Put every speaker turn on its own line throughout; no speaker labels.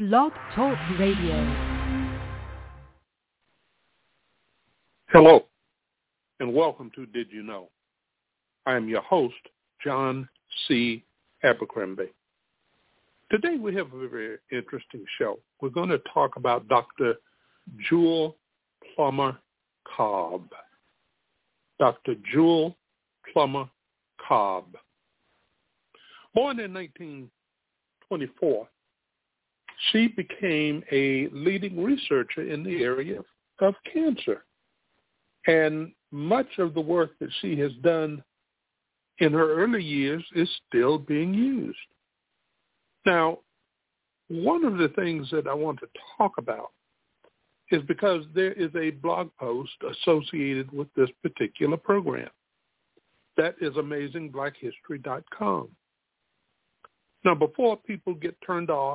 Blog Talk Radio.
Hello, and welcome to Did You Know? I am your host, John C. Abercrombie. Today we have a very interesting show. We're going to talk about Dr. Jewel Plummer Cobb. Dr. Jewel Plummer Cobb. Born in 1924, she became a leading researcher in the area of cancer. And much of the work that she has done in her early years is still being used. Now, one of the things that I want to talk about is because there is a blog post associated with this particular program. That is AmazingBlackHistory.com. Now, before people get turned off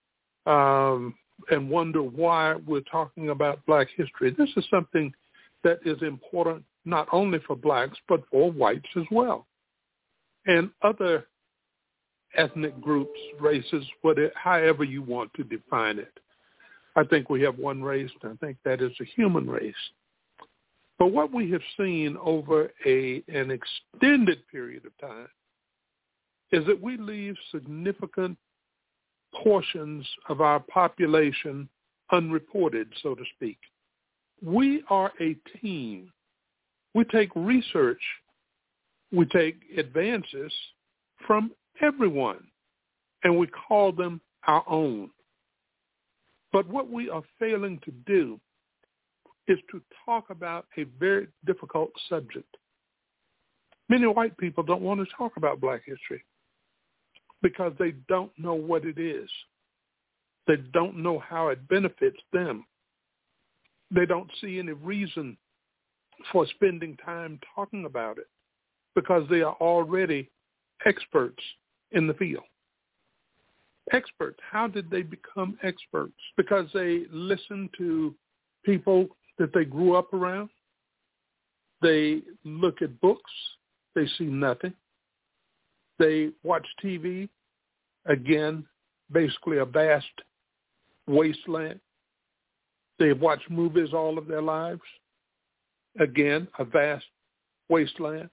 and wonder why we're talking about Black history, this is something that is important not only for blacks, but for whites as well, and other ethnic groups, races, whatever, however you want to define it. I think we have one race, and I think that is the human race. But what we have seen over an extended period of time is that we leave significant portions of our population unreported, so to speak. We are a team. We take research, we take advances from everyone, and we call them our own. But what we are failing to do is to talk about a very difficult subject. Many white people don't want to talk about Black history because they don't know what it is. They don't know how it benefits them. They don't see any reason for spending time talking about it because they are already experts in the field. Experts. How did they become experts? Because they listened to people that they grew up around. They look at books. They see nothing. They watch TV. Again, basically a vast wasteland. They've watched movies all of their lives. Again, a vast wasteland.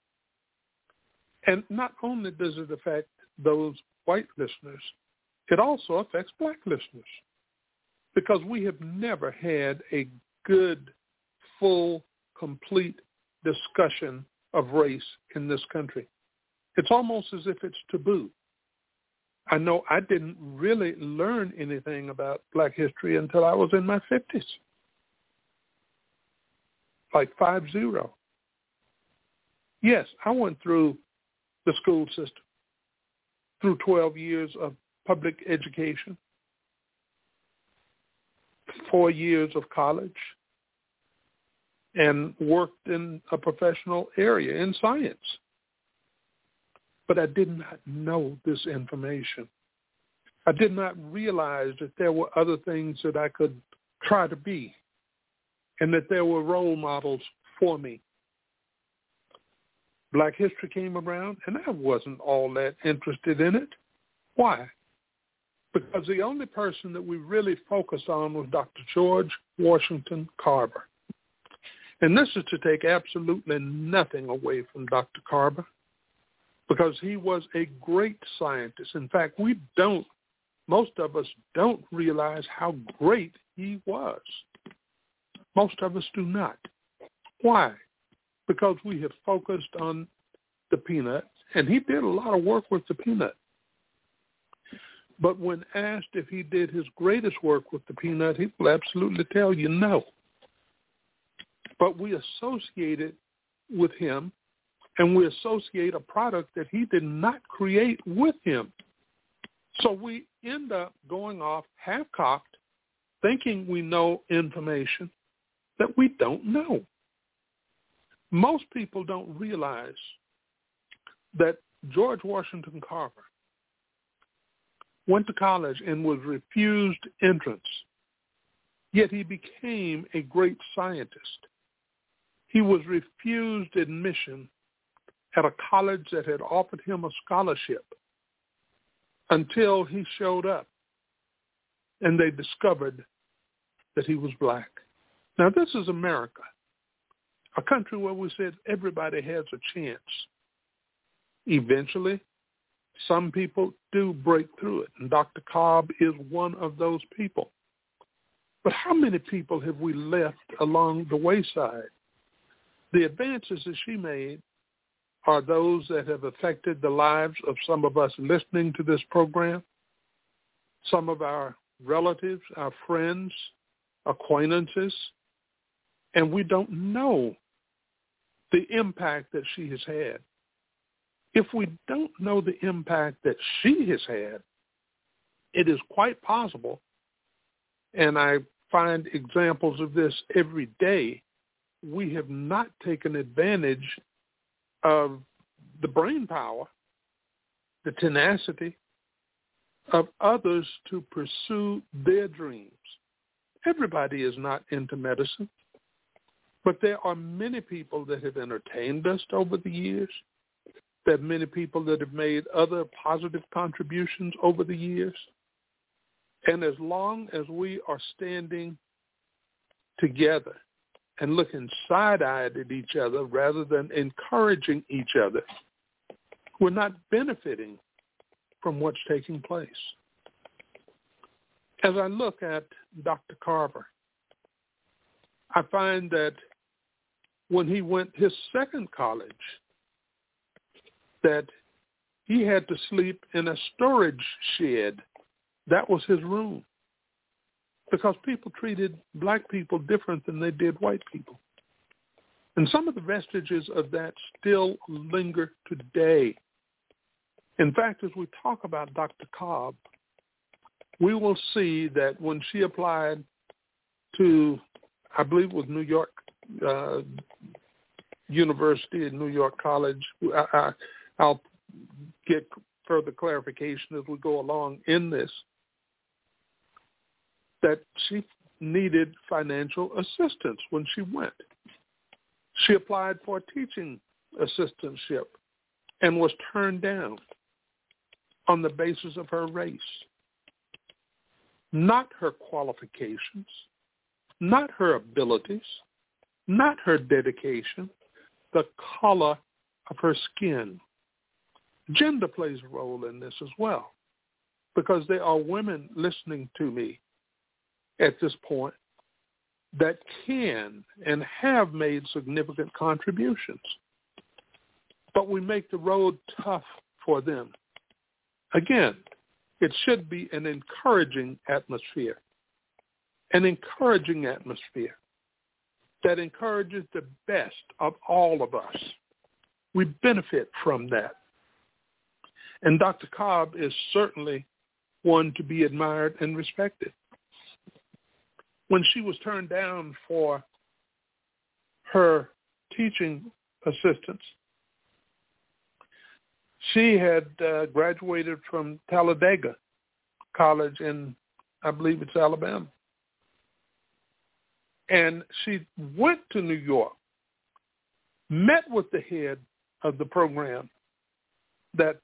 And not only does it affect those white listeners, it also affects black listeners because we have never had a good, full, complete discussion of race in this country. It's almost as if it's taboo. I know I didn't really learn anything about Black history until I was in my 50s, like 50. Yes, I went through the school system, through 12 years of public education, 4 years of college, and worked in a professional area in science. But I did not know this information. I did not realize that there were other things that I could try to be and that there were role models for me. Black history came around, and I wasn't all that interested in it. Why? Because the only person that we really focused on was Dr. George Washington Carver. And this is to take absolutely nothing away from Dr. Carver, because he was a great scientist. In fact, most of us don't realize how great he was. Most of us do not. Why? Because we have focused on the peanut, and he did a lot of work with the peanut. But when asked if he did his greatest work with the peanut, he will absolutely tell you no. But we associate it with him, and we associate a product that he did not create with him. So we end up going off half-cocked, thinking we know information that we don't know. Most people don't realize that George Washington Carver went to college and was refused entrance, yet he became a great scientist. He was refused admission at a college that had offered him a scholarship until he showed up and they discovered that he was black. Now, this is America, a country where we said everybody has a chance. Eventually, some people do break through it, and Dr. Cobb is one of those people. But how many people have we left along the wayside? The advances that she made are those that have affected the lives of some of us listening to this program, some of our relatives, our friends, acquaintances, and we don't know the impact that she has had. If we don't know the impact that she has had, it is quite possible, and I find examples of this every day, we have not taken advantage of the brain power, the tenacity of others to pursue their dreams. Everybody is not into medicine, but there are many people that have entertained us over the years. There are many people that have made other positive contributions over the years. And as long as we are standing together and looking side-eyed at each other rather than encouraging each other, we're not benefiting from what's taking place. As I look at Dr. Carver, I find that when he went his second college, that he had to sleep in a storage shed. That was his room, because people treated black people different than they did white people. And some of the vestiges of that still linger today. In fact, as we talk about Dr. Cobb, we will see that when she applied to, I believe it was New York University and New York College, I'll get further clarification as we go along in this, that she needed financial assistance when she went. She applied for a teaching assistantship and was turned down on the basis of her race. Not her qualifications, not her abilities, not her dedication, the color of her skin. Gender plays a role in this as well, because there are women listening to me at this point that can and have made significant contributions. But we make the road tough for them. Again, it should be an encouraging atmosphere that encourages the best of all of us. We benefit from that. And Dr. Cobb is certainly one to be admired and respected. When she was turned down for her teaching assistance, she had graduated from Talladega College in, I believe it's Alabama. And she went to New York, met with the head of the program that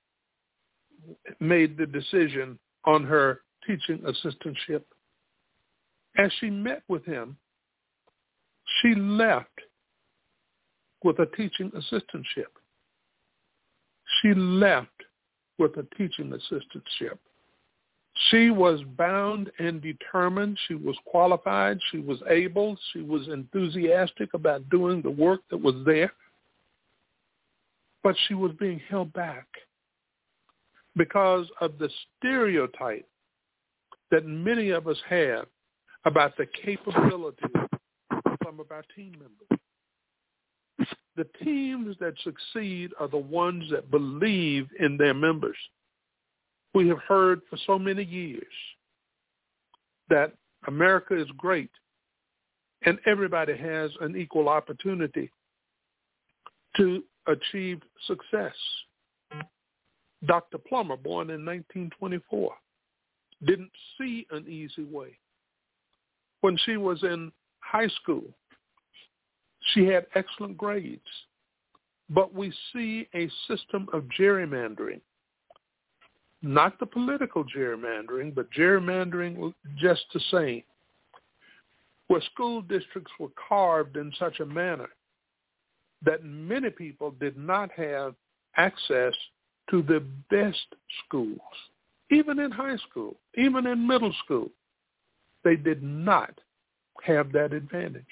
made the decision on her teaching assistantship. As she met with him, she left with a teaching assistantship. She left with a teaching assistantship. She was bound and determined. She was qualified. She was able. She was enthusiastic about doing the work that was there. But she was being held back because of the stereotype that many of us have about the capabilities of some of our team members. The teams that succeed are the ones that believe in their members. We have heard for so many years that America is great and everybody has an equal opportunity to achieve success. Dr. Plummer, born in 1924, didn't see an easy way. When she was in high school, she had excellent grades, but we see a system of gerrymandering not the political gerrymandering, but gerrymandering just the same, where school districts were carved in such a manner that many people did not have access to the best schools, even in high school, even in middle school. They did not have that advantage.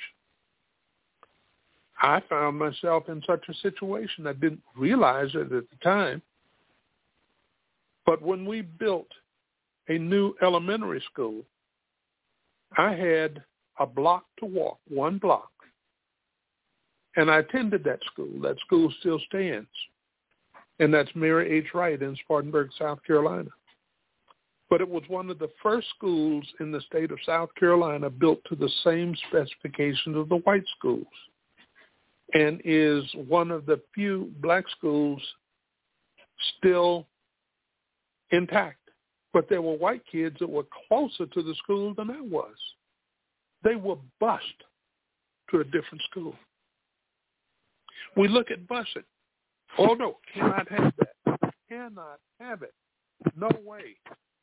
I found myself in such a situation. I didn't realize it at the time. But when we built a new elementary school, I had a block to walk, 1 block. And I attended that school. That school still stands. And that's Mary H. Wright in Spartanburg, South Carolina. But it was one of the first schools in the state of South Carolina built to the same specifications of the white schools, and is one of the few black schools still intact. But there were white kids that were closer to the school than I was. They were bused to a different school. We look at busing. Oh, no, cannot have that. Cannot have it. No way.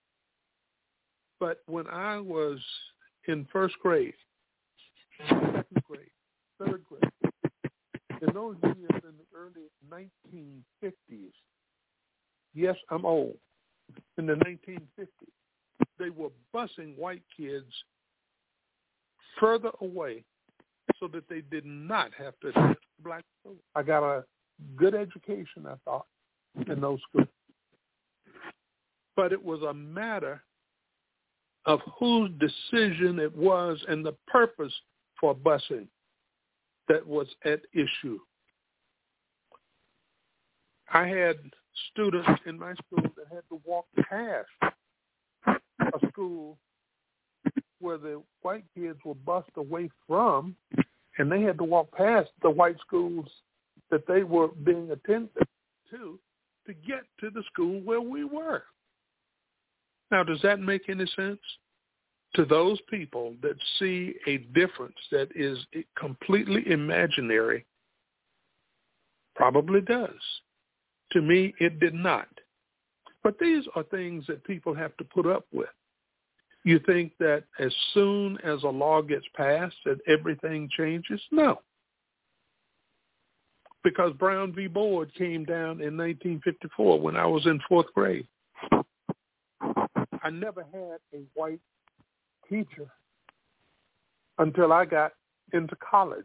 But when I was in first grade, second grade, third grade, in those years in the early 1950s, yes, I'm old, in the 1950s, they were busing white kids further away so that they did not have to attend black school. I got a good education, I thought, in those schools. But it was a matter of whose decision it was and the purpose for busing that was at issue. I had students in my school that had to walk past a school where the white kids were bused away from, and they had to walk past the white schools that they were being attended to get to the school where we were. Now, does that make any sense? To those people that see a difference that is completely imaginary, probably does. To me, it did not. But these are things that people have to put up with. You think that as soon as a law gets passed that everything changes? No. Because Brown v. Board came down in 1954 when I was in 4th grade. I never had a white teacher until I got into college.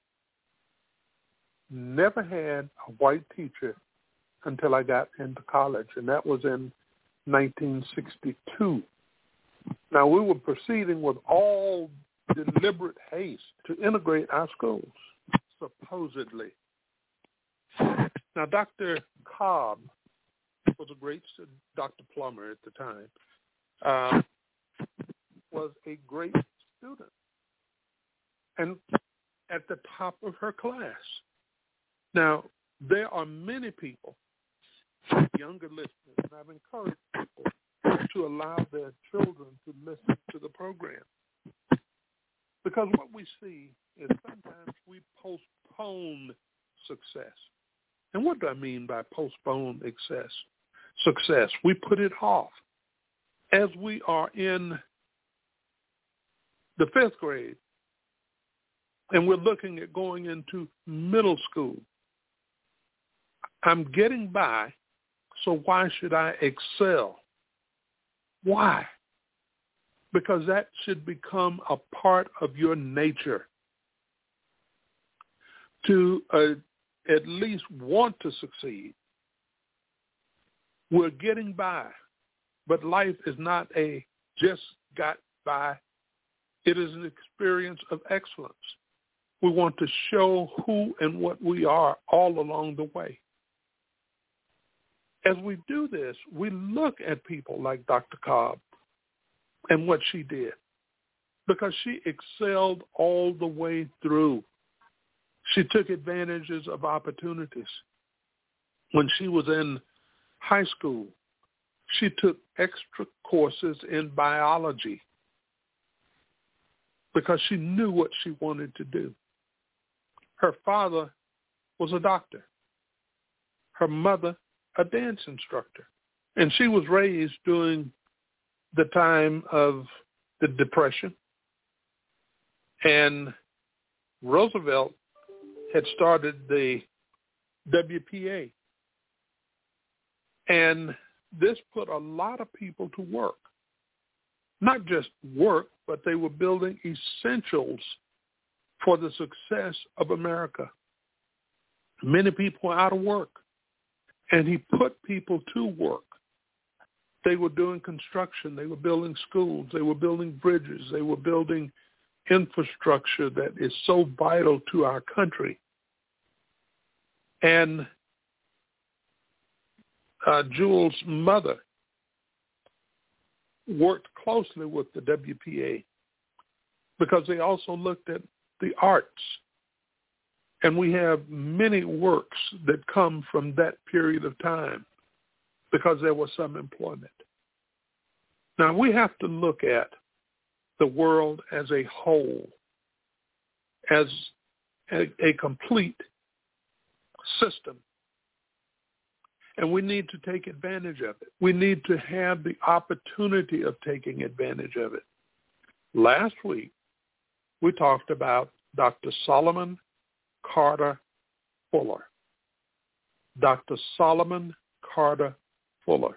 Never had a white teacher until I got into college, and that was in 1962. Now, we were proceeding with all deliberate haste to integrate our schools, supposedly. Now, Dr. Cobb was a great student. Dr. Plummer at the time was a great student and at the top of her class. Now, there are many people, younger listeners, and I've encouraged people to allow their children to listen to the program. Because what we see is sometimes we postpone success. And what do I mean by postpone success? We put it off. As we are in the 5th grade and we're looking at going into middle school, I'm getting by, so why should I excel? Why? Because that should become a part of your nature. To at least want to succeed. We're getting by, but life is not a just got by. It is an experience of excellence. We want to show who and what we are all along the way. As we do this, we look at people like Dr. Cobb and what she did, because she excelled all the way through. She took advantages of opportunities. When she was in high school, she took extra courses in biology because she knew what she wanted to do. Her father was a doctor. Her mother, a dance instructor. And she was raised during the time of the Depression. And Roosevelt had started the WPA. And this put a lot of people to work. Not just work, but they were building essentials for the success of America. Many people were out of work, and he put people to work. They were doing construction. They were building schools. They were building bridges. They were building infrastructure that is so vital to our country. And Jules' mother worked closely with the WPA because they also looked at the arts. And we have many works that come from that period of time because there was some employment. Now, we have to look at the world as a whole, as a complete system. And we need to take advantage of it. We need to have the opportunity of taking advantage of it. Last week, we talked about Dr. Solomon Carter Fuller. Dr. Solomon Carter Fuller.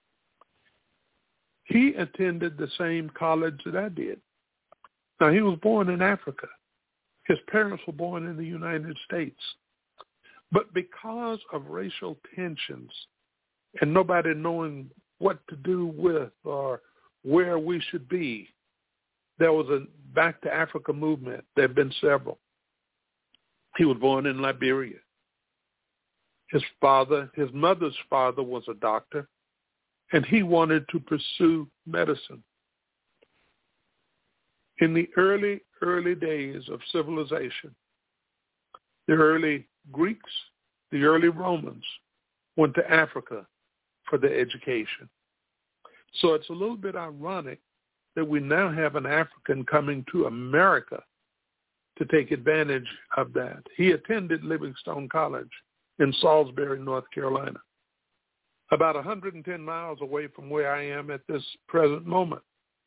He attended the same college that I did. Now, he was born in Africa. His parents were born in the United States. But because of racial tensions and nobody knowing what to do with or where we should be, there was a Back to Africa movement. There have been several. He was born in Liberia. His mother's father was a doctor, and he wanted to pursue medicine. In the early days of civilization, the early Greeks, the early Romans went to Africa for their education. So it's a little bit ironic that we now have an African coming to America to take advantage of that. He attended Livingstone College in Salisbury, North Carolina, about 110 miles away from where I am at this present moment.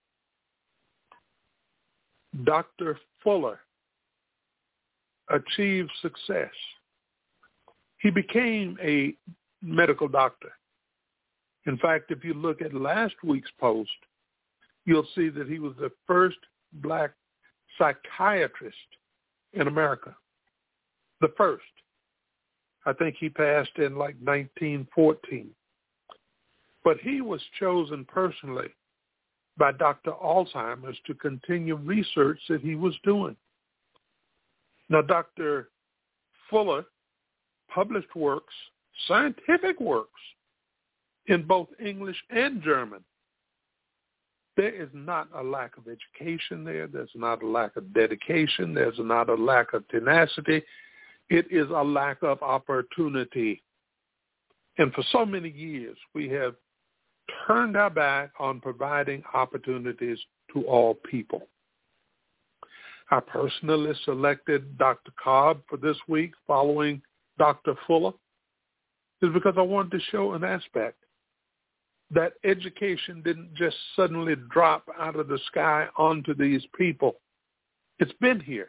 Dr. Fuller achieved success. He became a medical doctor. In fact, if you look at last week's post, you'll see that he was the first black psychiatrist in America. The first. I think he passed in like 1914. But he was chosen personally by Dr. Alzheimer's to continue research that he was doing. Now, Dr. Fuller published works, scientific works, in both English and German. There is not a lack of education there. There's not a lack of dedication. There's not a lack of tenacity. It is a lack of opportunity. And for so many years, we have turned our back on providing opportunities to all people. I personally selected Dr. Cobb for this week following Dr. Fuller is because I wanted to show an aspect that education didn't just suddenly drop out of the sky onto these people. It's been here.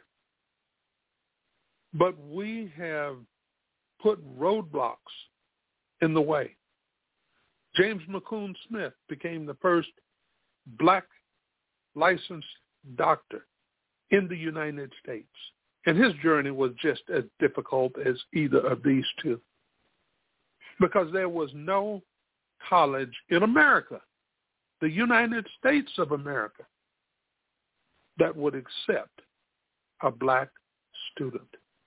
But we have put roadblocks in the way. James McCune Smith became the first black licensed doctor in the United States. And his journey was just as difficult as either of these two, because there was no college in America, the United States of America, that would accept a black student.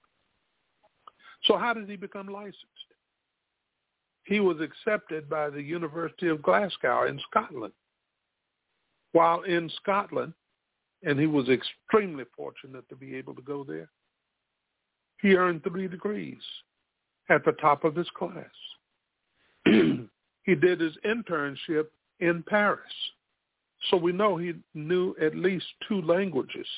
So how did he become licensed? He was accepted by the University of Glasgow in Scotland. While in Scotland, and he was extremely fortunate to be able to go there, he earned 3 degrees at the top of his class. He did his internship in Paris. So we know he knew at least 2 languages.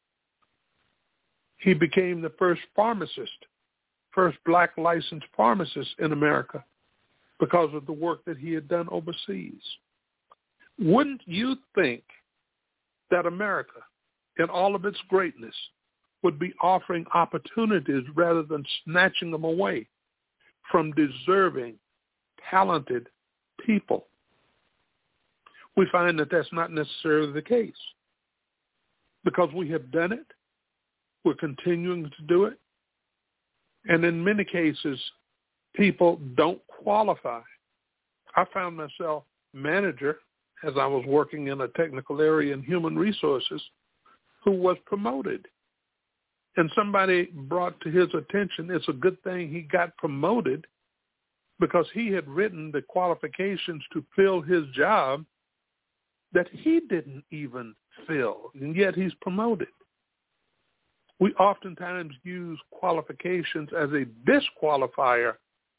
He became the first pharmacist, first black licensed pharmacist in America. because of the work that he had done overseas. Wouldn't you think that America, in all of its greatness, would be offering opportunities rather than snatching them away from deserving, talented people? We find that that's not necessarily the case. Because we have done it, we're continuing to do it, and in many cases, people don't qualify. I found myself manager as I was working in a technical area in human resources who was promoted. And somebody brought to his attention it's a good thing he got promoted because he had written the qualifications to fill his job that he didn't even fill, and yet he's promoted. We oftentimes use qualifications as a disqualifier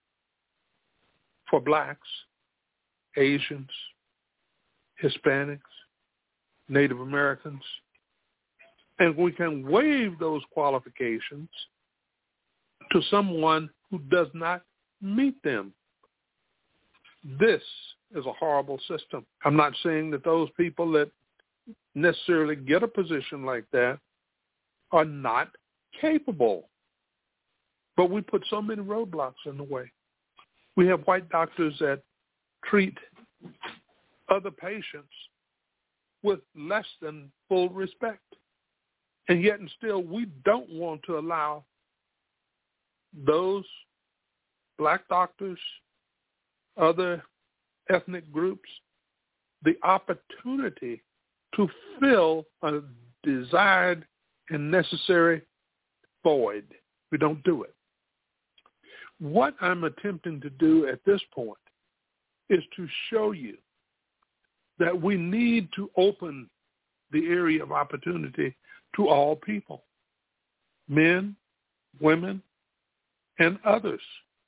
for blacks, Asians, Hispanics, Native Americans, and we can waive those qualifications to someone who does not meet them. This is a horrible system. I'm not saying that those people that necessarily get a position like that are not capable, but we put so many roadblocks in the way. We have white doctors that treat other patients with less than full respect, and yet and still we don't want to allow those black doctors, other ethnic groups, the opportunity to fill a desired and necessary void. We don't do it. What I'm attempting to do at this point is to show you that we need to open the area of opportunity to all people, men, women, and others.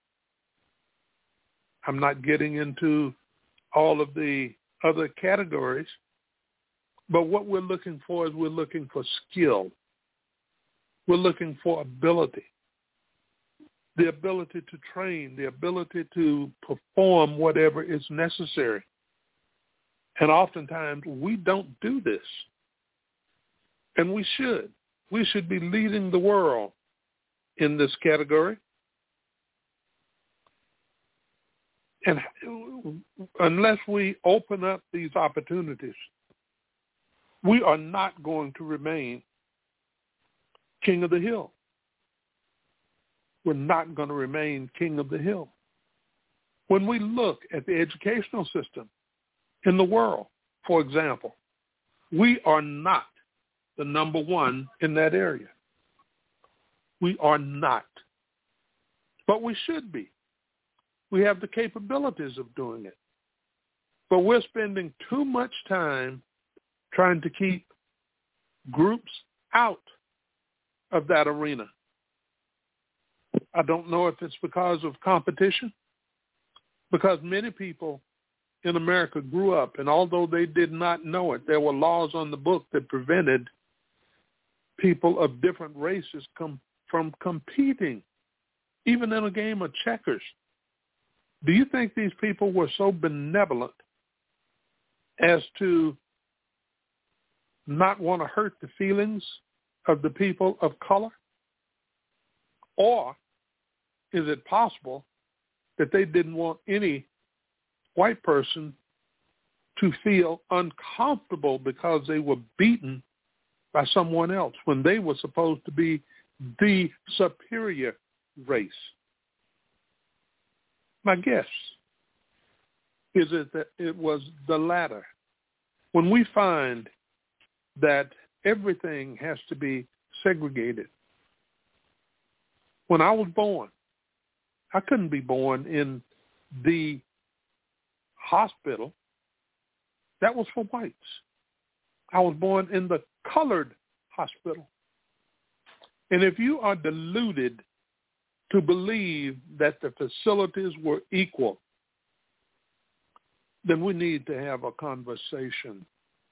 I'm not getting into all of the other categories, but what we're looking for is we're looking for skill. We're looking for ability, the ability to train, the ability to perform whatever is necessary. And oftentimes we don't do this. And we should. We should be leading the world in this category. And unless we open up these opportunities, we are not going to remain king of the hill. We're not going to remain king of the hill. When we look at the educational system in the world, for example, we are not the number one in that area. We are not. But we should be. We have the capabilities of doing it. But we're spending too much time trying to keep groups out of that arena. I don't know if it's because of competition, because many people in America grew up, and although they did not know it, there were laws on the book that prevented people of different races from competing, even in a game of checkers. Do you think these people were so benevolent as to not want to hurt the feelings of the people of color? Or is it possible that they didn't want any white person to feel uncomfortable because they were beaten by someone else when they were supposed to be the superior race? My guess is that it was the latter. When we find that everything has to be segregated. When I was born, I couldn't be born in the hospital. That was for whites. I was born in the colored hospital. And if you are deluded to believe that the facilities were equal, then we need to have a conversation.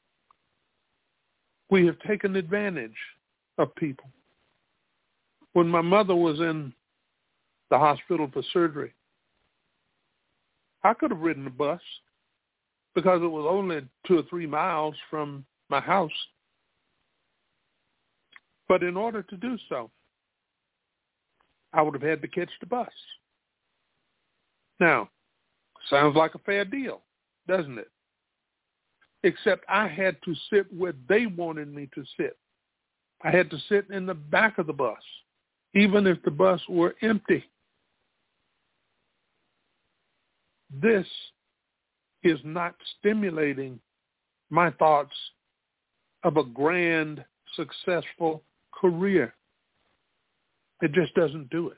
We have taken advantage of people. When my mother was in the hospital for surgery, I could have ridden the bus because it was only 2 or 3 miles from my house. But in order to do so, I would have had to catch the bus. Now, sounds like a fair deal, doesn't it? Except I had to sit where they wanted me to sit. I had to sit in the back of the bus, even if the bus were empty. This is not stimulating my thoughts of a grand, successful career. It just doesn't do it.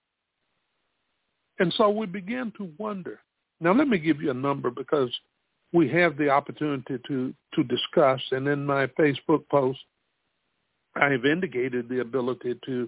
And so we begin to wonder. Now, let me give you a number because we have the opportunity to discuss, and in my Facebook post, I have indicated the ability to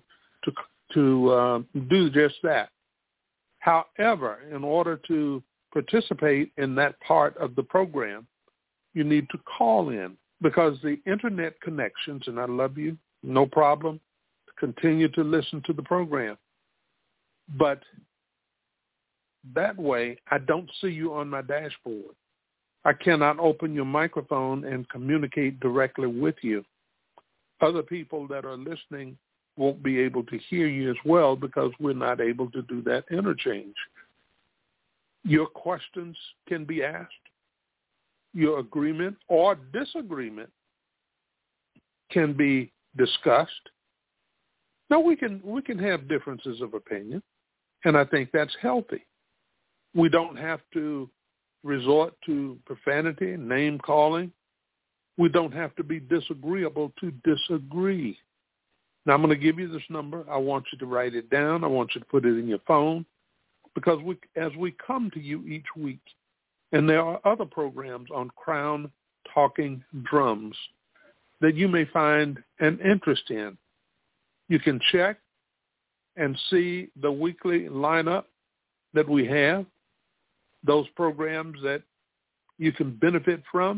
do just that. However, in order to participate in that part of the program, you need to call in because the internet connections, and I love you, no problem, continue to listen to the program. But that way, I don't see you on my dashboard. I cannot open your microphone and communicate directly with you. Other people that are listening won't be able to hear you as well because we're not able to do that interchange. Your questions can be asked. Your agreement or disagreement can be discussed. Now, we can have differences of opinion, and I think that's healthy. We don't have to resort to profanity, name-calling. We don't have to be disagreeable to disagree. Now, I'm going to give you this number. I want you to write it down. I want you to put it in your phone because as we come to you each week, and there are other programs on Crown Talking Drums that you may find an interest in. You can check and see the weekly lineup that we have, those programs that you can benefit from.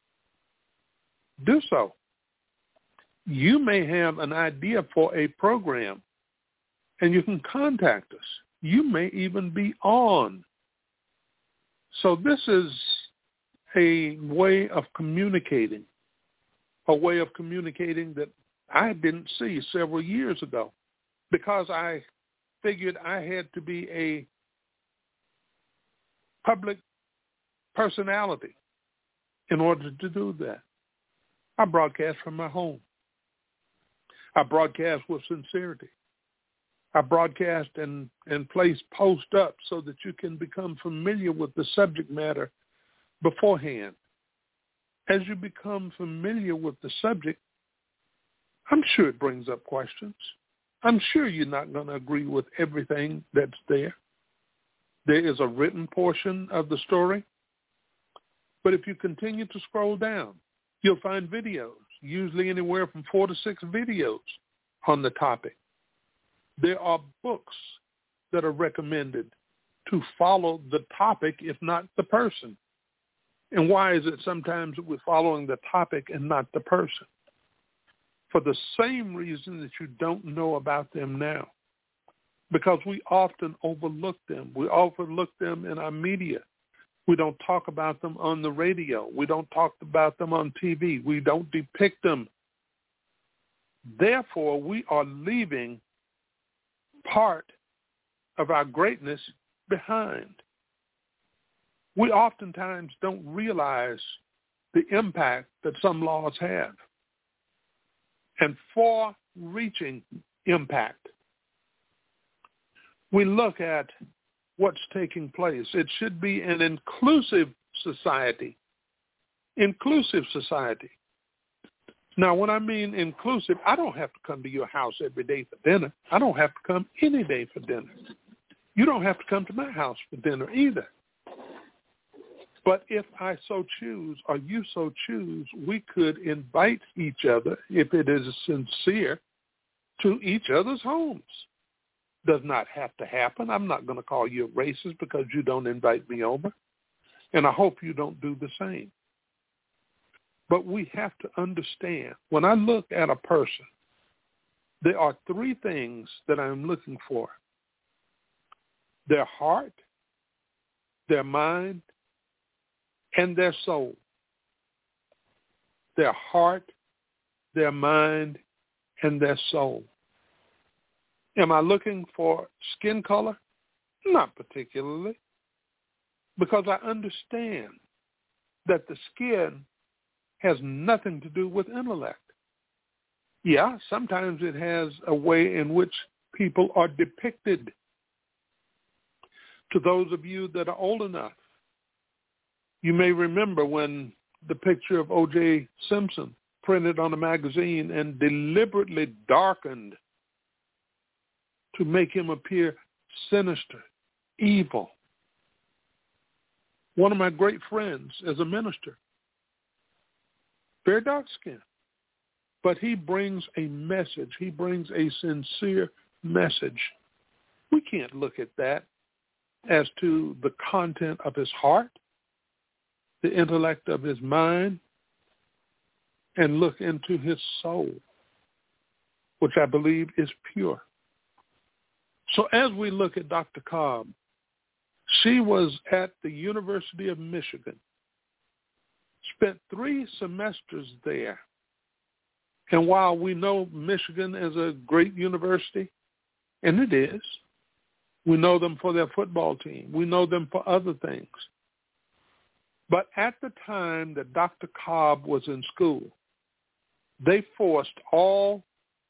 Do so. You may have an idea for a program, and you can contact us. You may even be on. So this is a way of communicating that I didn't see several years ago because I figured I had to be a public personality in order to do that. I broadcast from my home. I broadcast with sincerity. I broadcast and place posts up so that you can become familiar with the subject matter beforehand. As you become familiar with the subject, I'm sure it brings up questions. I'm sure you're not going to agree with everything that's there. There is a written portion of the story. But if you continue to scroll down, you'll find videos, usually anywhere from 4 to 6 videos on the topic. There are books that are recommended to follow the topic, if not the person. And why is it sometimes we're following the topic and not the person? For the same reason that you don't know about them now. Because we often overlook them. We overlook them in our media. We don't talk about them on the radio. We don't talk about them on TV. We don't depict them. Therefore, we are leaving part of our greatness behind. We oftentimes don't realize the impact that some laws have. And far-reaching impact. We look at what's taking place. It should be an inclusive society. Inclusive society. Now, when I mean inclusive, I don't have to come to your house every day for dinner. I don't have to come any day for dinner. You don't have to come to my house for dinner either. But if I so choose, or you so choose, we could invite each other, if it is sincere, to each other's homes. Does not have to happen. I'm not going to call you a racist because you don't invite me over. And I hope you don't do the same. But we have to understand, when I look at a person, there are 3 things that I'm looking for. Their heart, their mind, and their soul. Their heart, their mind, and their soul. Am I looking for skin color? Not particularly, because I understand that the skin has nothing to do with intellect. Yeah, sometimes it has a way in which people are depicted. To those of you that are old enough, you may remember when the picture of O.J. Simpson printed on a magazine and deliberately darkened to make him appear sinister, evil. One of my great friends is a minister, very dark skinned, but he brings a message. He brings a sincere message. We can't look at that as to the content of his heart, the intellect of his mind, and look into his soul, which I believe is pure. So as we look at Dr. Cobb, she was at the University of Michigan, spent 3 semesters there. And while we know Michigan is a great university, and it is, we know them for their football team. We know them for other things. But at the time that Dr. Cobb was in school, they forced all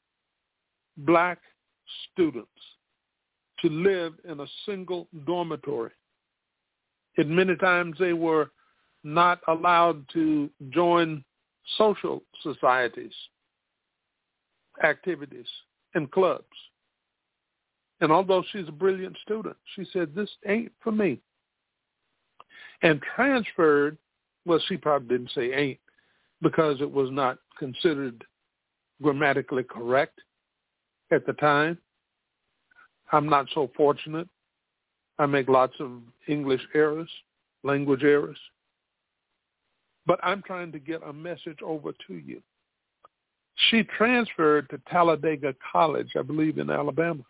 black students to live in a single dormitory. And many times they were not allowed to join social societies, activities, and clubs. And although she's a brilliant student, she said, this ain't for me. And transferred, well, she probably didn't say ain't, because it was not considered grammatically correct at the time. I'm not so fortunate. I make lots of English errors, language errors. But I'm trying to get a message over to you. She transferred to Talladega College, I believe, in Alabama.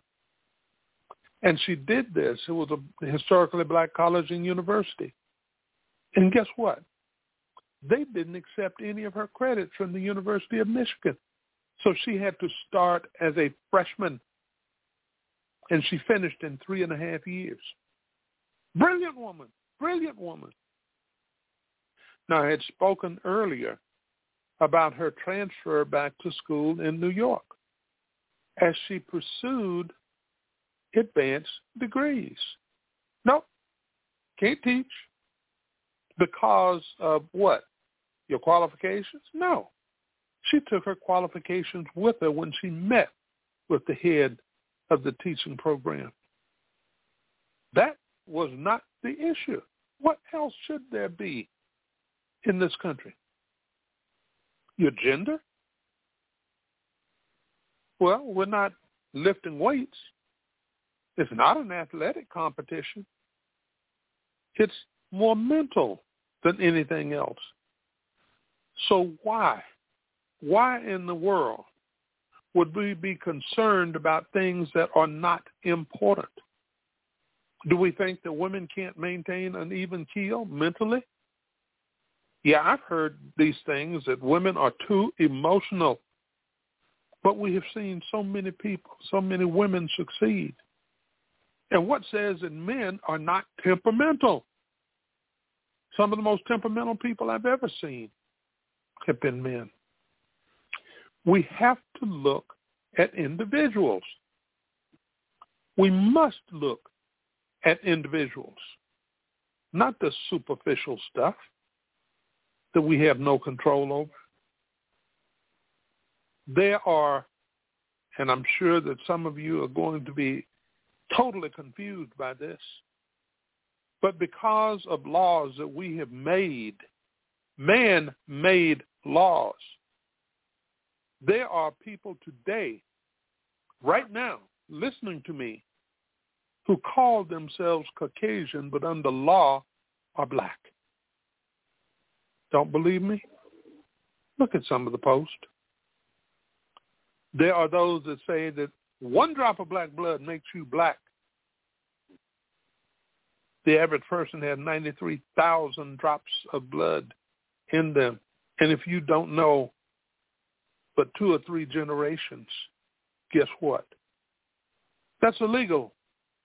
And she did this. It was a historically black college and university. And guess what? They didn't accept any of her credits from the University of Michigan. So she had to start as a freshman. And she finished in 3.5 years. Brilliant woman, brilliant woman. Now, I had spoken earlier about her transfer back to school in New York as she pursued advanced degrees. Nope, can't teach. Because of what? Your qualifications? No. She took her qualifications with her when she met with the head of the teaching program. That was not the issue. What else should there be in this country? Your gender? Well, we're not lifting weights. It's not an athletic competition. It's more mental than anything else. So why in the world would we be concerned about things that are not important? Do we think that women can't maintain an even keel mentally? Yeah, I've heard these things, that women are too emotional. But we have seen so many people, so many women succeed. And what says that men are not temperamental? Some of the most temperamental people I've ever seen have been men. We have to look at individuals. We must look at individuals, not the superficial stuff that we have no control over. There are, and I'm sure that some of you are going to be totally confused by this, but because of laws that we have made, man-made laws, there are people today, right now, listening to me, who call themselves Caucasian, but under law are black. Don't believe me? Look at some of the posts. There are those that say that one drop of black blood makes you black. The average person had 93,000 drops of blood in them. And if you don't know but 2 or 3 generations, guess what? That's a legal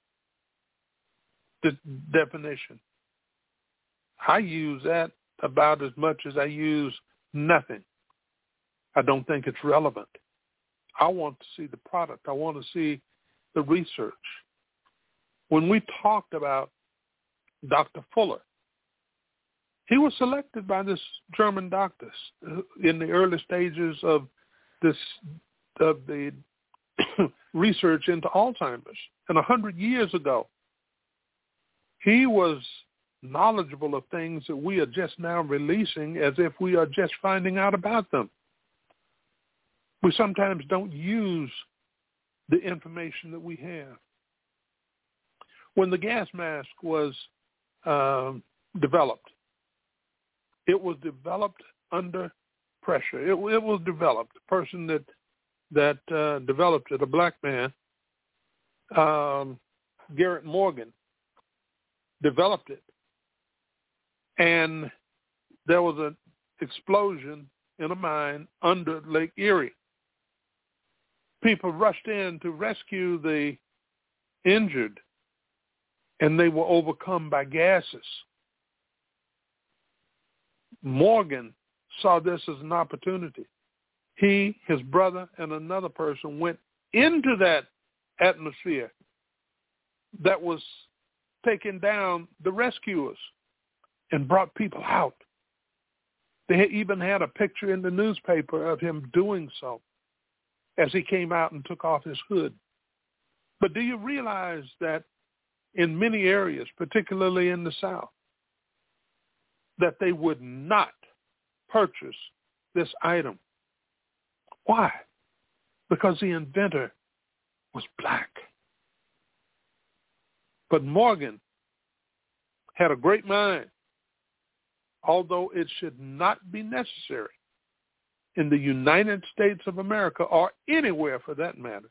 definition. I use that about as much as I use nothing. I don't think it's relevant. I want to see the product. I want to see the research. When we talked about Dr. Fuller, he was selected by this German doctor in the early stages of the research into Alzheimer's. And 100 years ago, he was knowledgeable of things that we are just now releasing as if we are just finding out about them. We sometimes don't use the information that we have. When the gas mask was developed, it was developed under pressure. It was developed. The person that developed it, a black man, Garrett Morgan, developed it. And there was an explosion in a mine under Lake Erie. People rushed in to rescue the injured, and they were overcome by gases. Morgan saw this as an opportunity. He, his brother, and another person went into that atmosphere that was taking down the rescuers and brought people out. They even had a picture in the newspaper of him doing so as he came out and took off his hood. But do you realize that in many areas, particularly in the South, that they would not purchase this item? Why? Because the inventor was black. But Morgan had a great mind, although it should not be necessary in the United States of America or anywhere for that matter.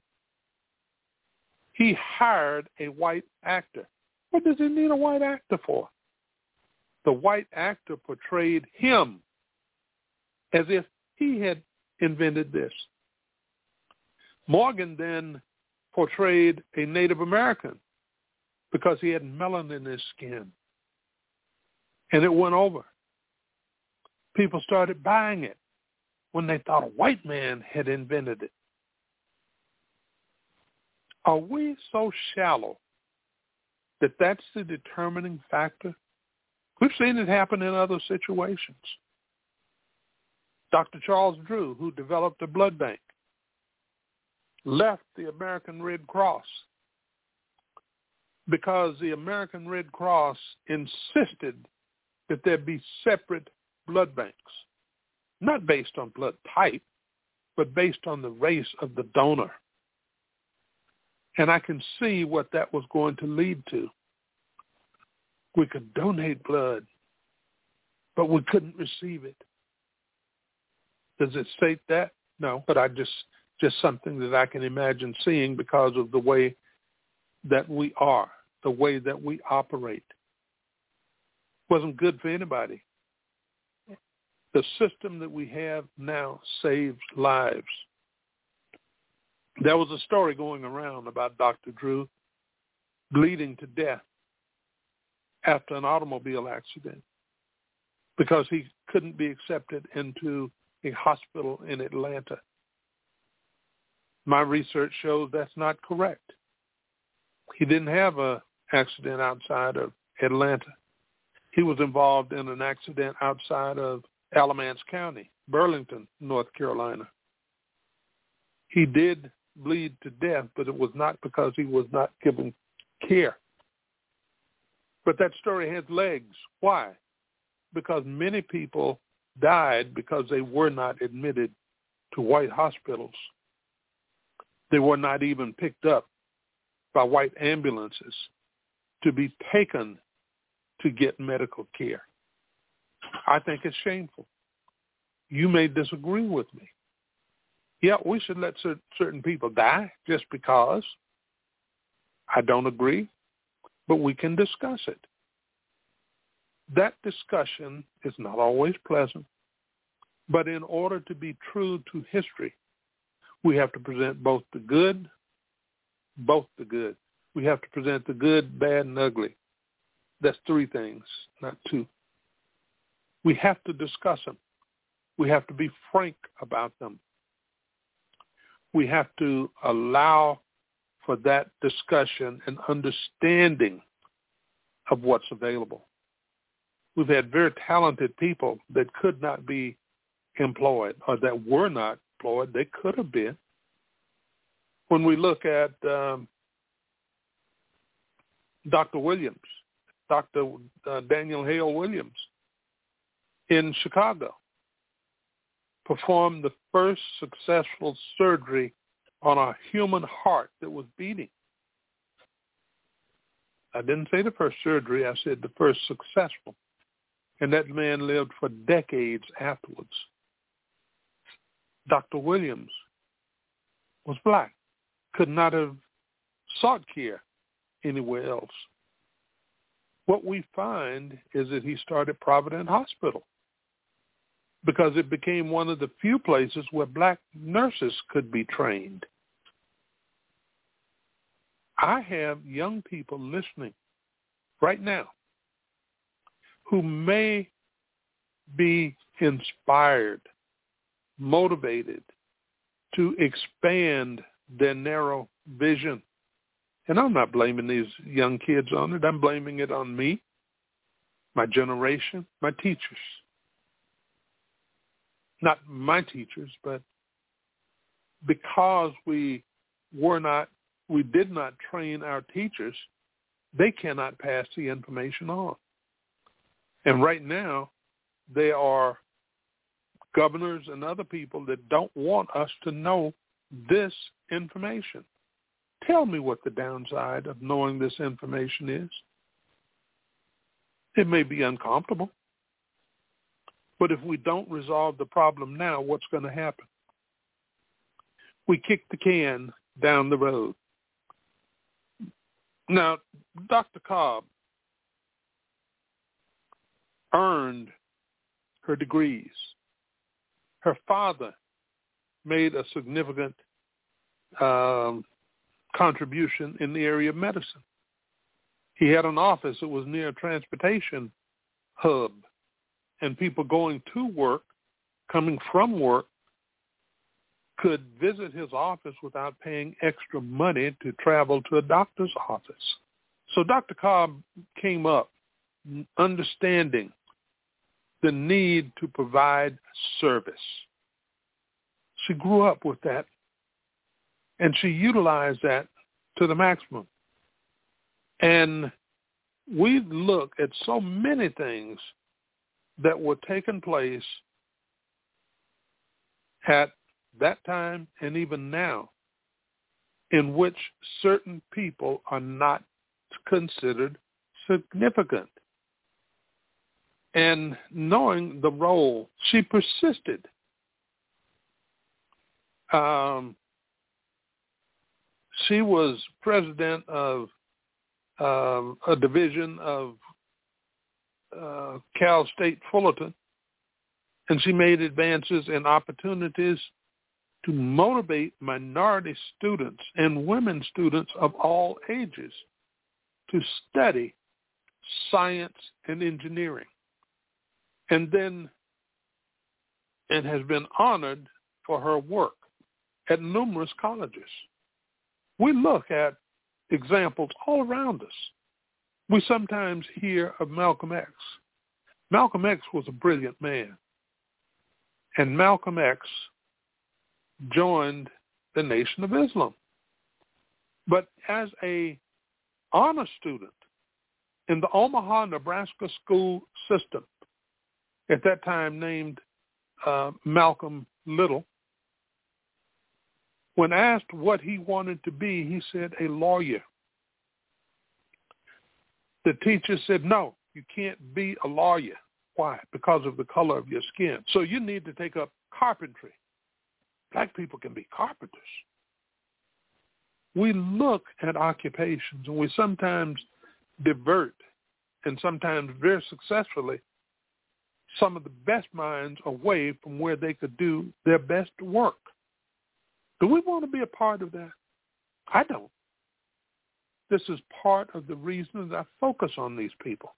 He hired a white actor. What does he need a white actor for? The white actor portrayed him as if he had invented this. Morgan then portrayed a Native American because he had melanin in his skin. And it went over. People started buying it when they thought a white man had invented it. Are we so shallow that that's the determining factor? We've seen it happen in other situations. Dr. Charles Drew, who developed a blood bank, left the American Red Cross because the American Red Cross insisted that there be separate blood banks, not based on blood type, but based on the race of the donor. And I can see what that was going to lead to. We could donate blood, but we couldn't receive it. Does it state that? No, but just something that I can imagine seeing because of the way that we are, the way that we operate. Wasn't good for anybody. The system that we have now saves lives. There was a story going around about Dr. Drew bleeding to death after an automobile accident because he couldn't be accepted into a hospital in Atlanta. My research shows that's not correct. He didn't have an accident outside of Atlanta. He was involved in an accident outside of Alamance County, Burlington, North Carolina. He did bleed to death, but it was not because he was not given care. But that story has legs. Why? Because many people died because they were not admitted to white hospitals. They were not even picked up by white ambulances to be taken to get medical care. I think it's shameful. You may disagree with me. Yeah, we should let certain people die just because. I don't agree, but we can discuss it. That discussion is not always pleasant, but in order to be true to history, we have to present both the good. We have to present the good, bad, and ugly. That's three things, not two. We have to discuss them. We have to be frank about them. We have to allow for that discussion and understanding of what's available. We've had very talented people that could not be employed or that were not employed. They could have been. When we look at Dr. Williams, Dr. Daniel Hale Williams in Chicago, performed the first successful surgery on a human heart that was beating. I didn't say the first surgery, I said the first successful. And that man lived for decades afterwards. Dr. Williams was black, could not have sought care anywhere else. What we find is that he started Providence Hospital because it became one of the few places where black nurses could be trained. I have young people listening right now who may be inspired, motivated to expand their narrow vision. And I'm not blaming these young kids on it. I'm blaming it on me, my generation, my teachers. Not my teachers, but because we did not train our teachers, they cannot pass the information on. And right now, there are governors and other people that don't want us to know this information. Tell me what the downside of knowing this information is. It may be uncomfortable, but if we don't resolve the problem now, what's going to happen? We kick the can down the road. Now, Dr. Cobb earned her degrees. Her father made a significant contribution in the area of medicine. He had an office that was near a transportation hub, and people going to work, coming from work, could visit his office without paying extra money to travel to a doctor's office. So Dr. Cobb came up understanding the need to provide service. She grew up with that, and she utilized that to the maximum. And we look at so many things that were taking place at that time and even now in which certain people are not considered significant. And knowing the role, she persisted. She was president of a division of Cal State Fullerton, and she made advances and opportunities to motivate minority students and women students of all ages to study science and engineering, and has been honored for her work at numerous colleges. We look at examples all around us. We sometimes hear of Malcolm X. Malcolm X was a brilliant man, and Malcolm X joined the Nation of Islam. But as a honor student in the Omaha, Nebraska school system, at that time named Malcolm Little, when asked what he wanted to be, he said, a lawyer. The teacher said, no, you can't be a lawyer. Why? Because of the color of your skin. So you need to take up carpentry. Black people can be carpenters. We look at occupations and we sometimes divert and sometimes very successfully, some of the best minds away from where they could do their best work. Do we want to be a part of that? I don't. This is part of the reason that I focus on these people.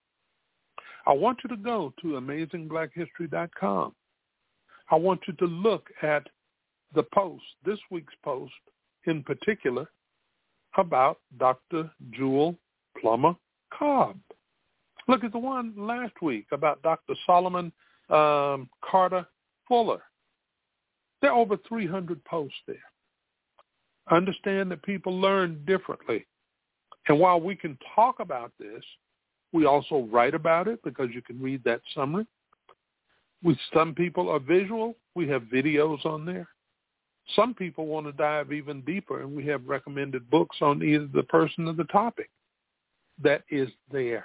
I want you to go to AmazingBlackHistory.com. I want you to look at the post, this week's post in particular, about Dr. Jewel Plummer Cobb. Look at the one last week about Dr. Solomon Carter Fuller. There are over 300 posts there. Understand that people learn differently. And while we can talk about this, we also write about it because you can read that summary. Some people are visual. We have videos on there. Some people want to dive even deeper, and we have recommended books on either the person or the topic. That is there.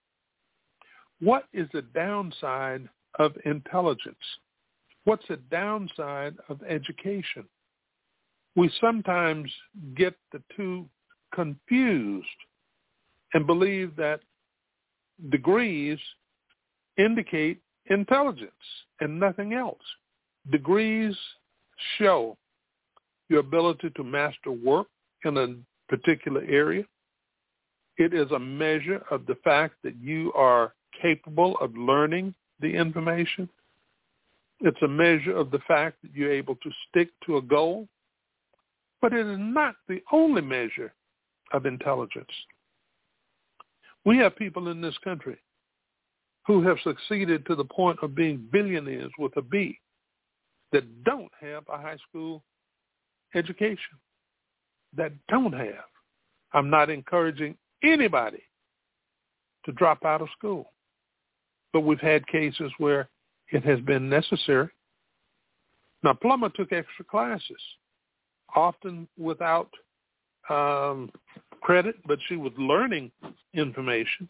What is the downside of intelligence? What's the downside of education? We sometimes get the two confused and believe that degrees indicate intelligence and nothing else. Degrees show your ability to master work in a particular area. It is a measure of the fact that you are capable of learning the information. It's a measure of the fact that you're able to stick to a goal. But it is not the only measure of intelligence. We have people in this country who have succeeded to the point of being billionaires with a B that don't have a high school education, that don't have. I'm not encouraging anybody to drop out of school, but we've had cases where it has been necessary. Now, Plummer took extra classes, often without credit, but she was learning information.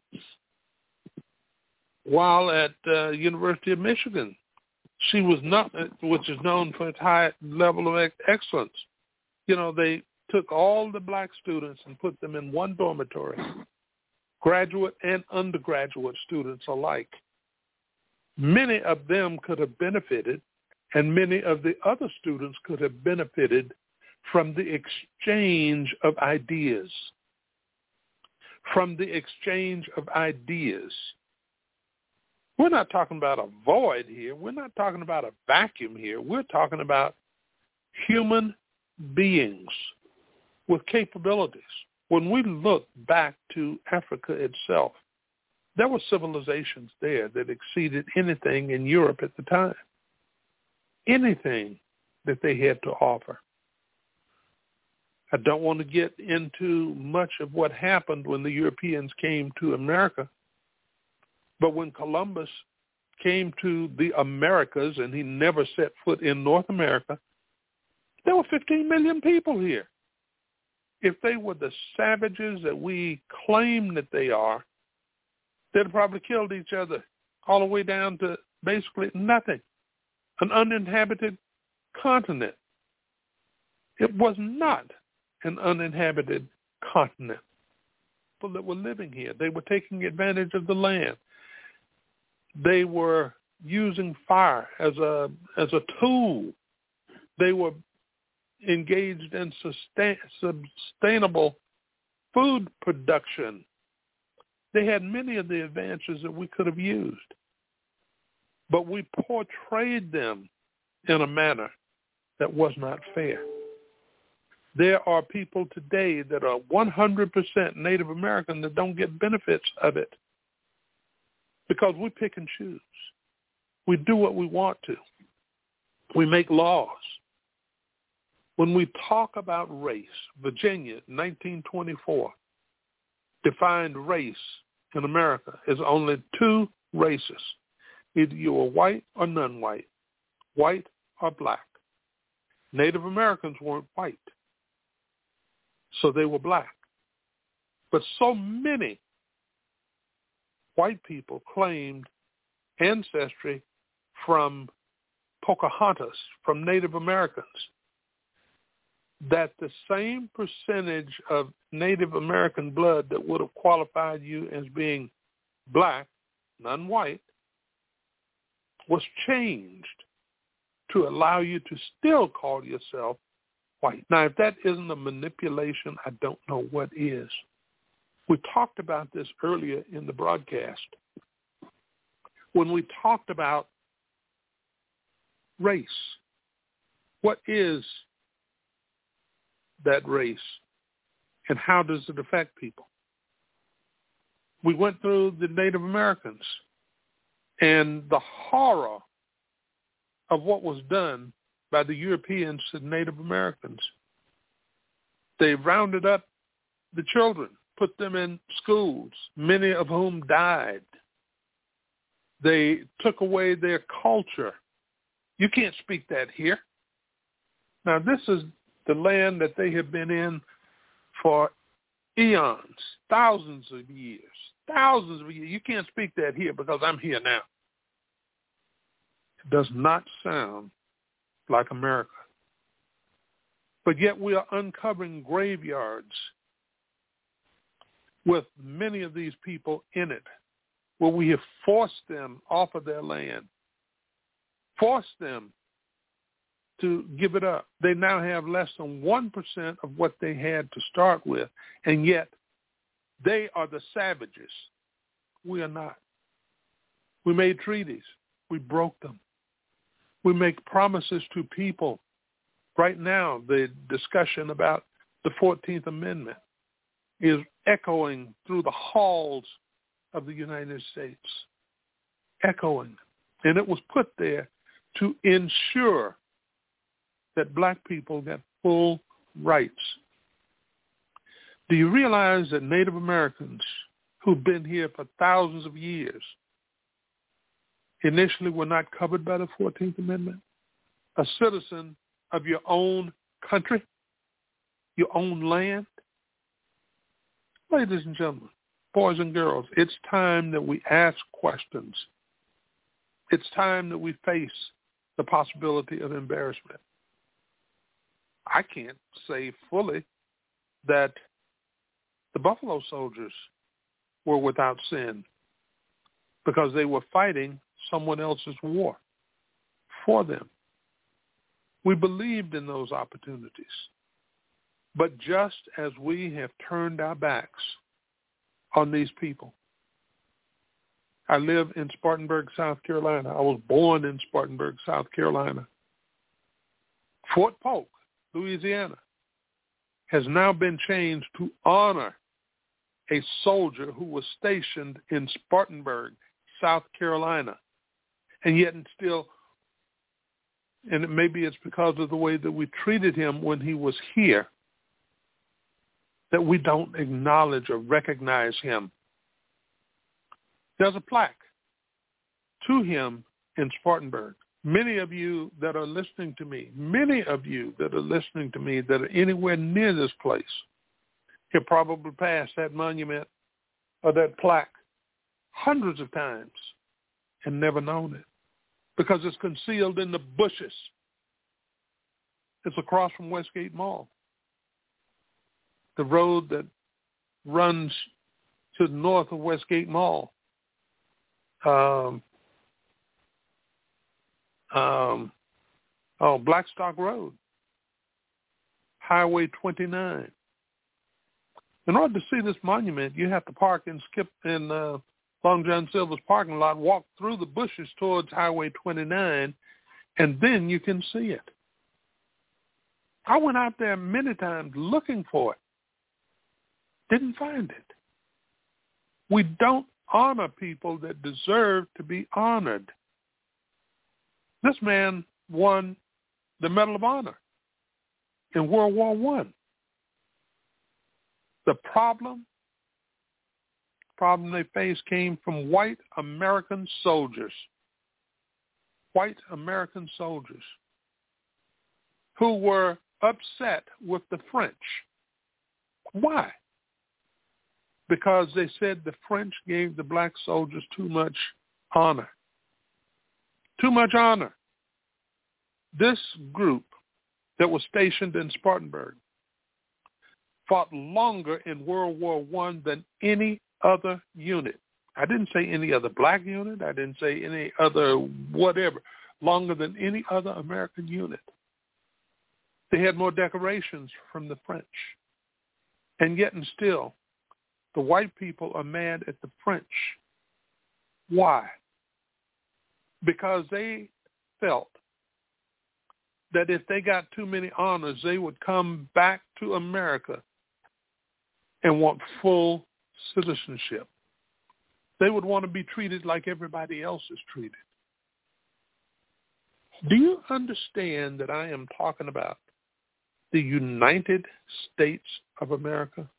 While at University of Michigan, she was not, which is known for its high level of excellence. You know, they took all the black students and put them in one dormitory, graduate and undergraduate students alike. Many of them could have benefited, and many of the other students could have benefited from the exchange of ideas. From the exchange of ideas. We're not talking about a void here. We're not talking about a vacuum here. We're talking about human beings with capabilities. When we look back to Africa itself, there were civilizations there that exceeded anything in Europe at the time. Anything that they had to offer. I don't want to get into much of what happened when the Europeans came to America. But when Columbus came to the Americas and he never set foot in North America, there were 15 million people here. If they were the savages that we claim that they are, they'd have probably killed each other all the way down to basically nothing, an uninhabited continent. It was not an uninhabited continent. People that were living here, they were taking advantage of the land. They were using fire as a tool. They were engaged in sustainable food production. They had many of the advantages that we could have used. But we portrayed them in a manner that was not fair. There are people today that are 100% Native American that don't get benefits of it because we pick and choose. We do what we want to. We make laws. When we talk about race, Virginia, 1924, defined race in America as only two races. Either you were white or non-white, white or black. Native Americans weren't white, so they were black. But so many white people claimed ancestry from Pocahontas, from Native Americans, that the same percentage of Native American blood that would have qualified you as being black, none white, was changed to allow you to still call yourself white. Now, if that isn't a manipulation, I don't know what is. We talked about this earlier in the broadcast when we talked about race. What is that race, and how does it affect people? We went through the Native Americans and the horror of what was done by the Europeans to Native Americans. They rounded up the children, put them in schools, many of whom died. They took away their culture. You can't speak that here. Now, this is the land that they have been in for eons, thousands of years. You can't speak that here because I'm here now. It does not sound like America. But yet we are uncovering graveyards with many of these people in it, where we have forced them off of their land, forced them to give it up. They now have less than 1% of what they had to start with, and yet they are the savages. We are not. We made treaties. We broke them. We make promises to people. Right now, the discussion about the 14th Amendment is echoing through the halls of the United States. Echoing. And it was put there to ensure that black people get full rights. Do you realize that Native Americans who've been here for thousands of years initially were not covered by the 14th Amendment? A citizen of your own country, your own land? Ladies and gentlemen, boys and girls, it's time that we ask questions. It's time that we face the possibility of embarrassment. I can't say fully that the Buffalo Soldiers were without sin because they were fighting someone else's war for them. We believed in those opportunities. But just as we have turned our backs on these people, I live in Spartanburg, South Carolina. I was born in Spartanburg, South Carolina. Fort Polk, Louisiana, has now been changed to honor a soldier who was stationed in Spartanburg, South Carolina. And yet still, and maybe it's because of the way that we treated him when he was here, that we don't acknowledge or recognize him. There's a plaque to him in Spartanburg. Many of you that are listening to me that are anywhere near this place have probably passed that monument or that plaque hundreds of times and never known it because it's concealed in the bushes. It's across from Westgate Mall. The road that runs to the north of Westgate Mall. Blackstock Road, Highway 29. In order to see this monument, you have to park and skip in Long John Silver's parking lot, walk through the bushes towards Highway 29, and then you can see it. I went out there many times looking for it. Didn't find it. We don't honor people that deserve to be honored. This man won the Medal of Honor in World War I. The problem they faced came from white American soldiers. White American soldiers who were upset with the French. Why? Because they said the French gave the black soldiers too much honor. Too much honor. This group that was stationed in Spartanburg fought longer in World War I than any other unit. I didn't say any other black unit. I didn't say any other whatever, longer than any other American unit. They had more decorations from the French. And yet and still, the white people are mad at the French. Why? Because they felt that if they got too many honors, they would come back to America and want full citizenship. They would want to be treated like everybody else is treated. Do you understand that I am talking about the United States of America?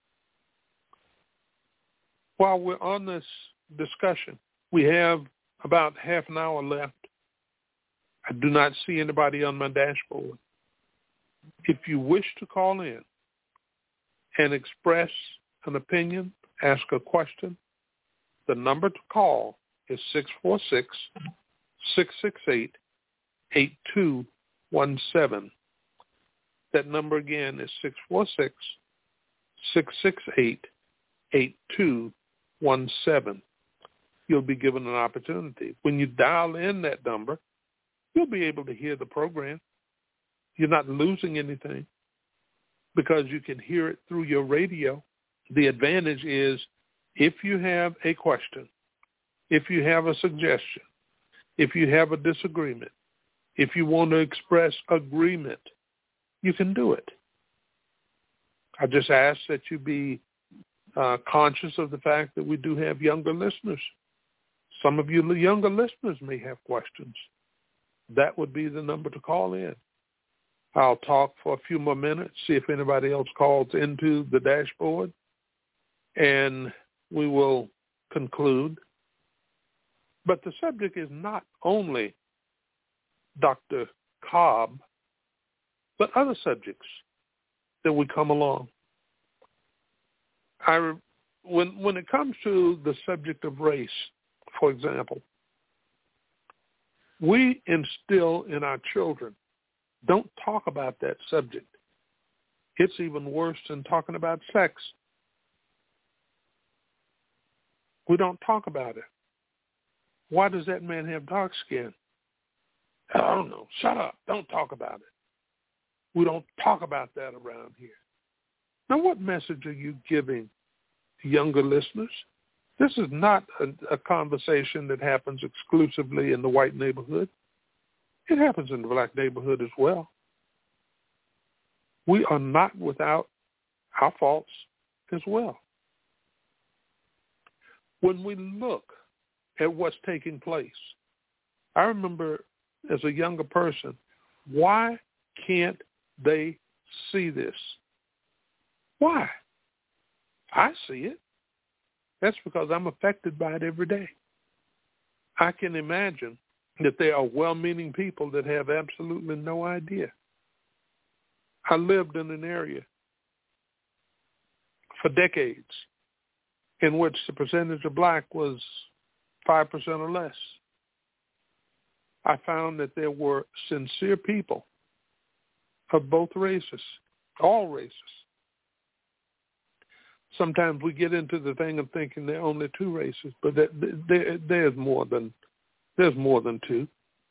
While we're on this discussion, we have about half an hour left. I do not see anybody on my dashboard. If you wish to call in and express an opinion, ask a question, the number to call is 646-668-8217. That number again is 646-668-8217. You'll be given an opportunity. When you dial in that number, you'll be able to hear the program. You're not losing anything because you can hear it through your radio. The advantage is if you have a question, if you have a suggestion, if you have a disagreement, if you want to express agreement, you can do it. I just ask that you be conscious of the fact that we do have younger listeners. Some of you younger listeners may have questions. That would be the number to call in. I'll talk for a few more minutes, see if anybody else calls into the dashboard, and we will conclude. But the subject is not only Dr. Cobb, but other subjects that we come along. When it comes to the subject of race, for example, we instill in our children, don't talk about that subject. It's even worse than talking about sex. We don't talk about it. Why does that man have dark skin? I don't know. Shut up. Don't talk about it. We don't talk about that around here. Now, what message are you giving to younger listeners? This is not a conversation that happens exclusively in the white neighborhood. It happens in the black neighborhood as well. We are not without our faults as well. When we look at what's taking place, I remember as a younger person, why can't they see this? Why? I see it. That's because I'm affected by it every day. I can imagine that there are well-meaning people that have absolutely no idea. I lived in an area for decades in which the percentage of black was 5% or less. I found that there were sincere people of both races, all races. Sometimes we get into the thing of thinking there are only two races, but there's more than two.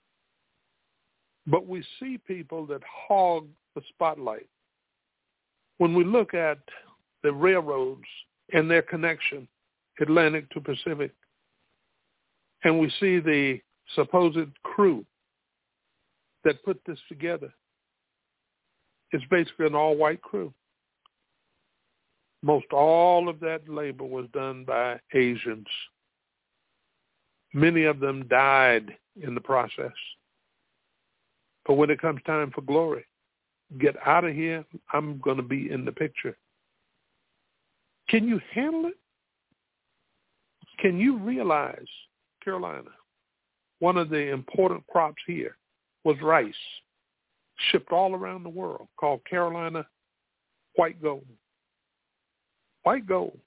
But we see people that hog the spotlight. When we look at the railroads and their connection, Atlantic to Pacific, and we see the supposed crew that put this together, it's basically an all-white crew. Most all of that labor was done by Asians. Many of them died in the process. But when it comes time for glory, get out of here, I'm going to be in the picture. Can you handle it? Can you realize, Carolina, one of the important crops here was rice, shipped all around the world, called Carolina white gold. White gold,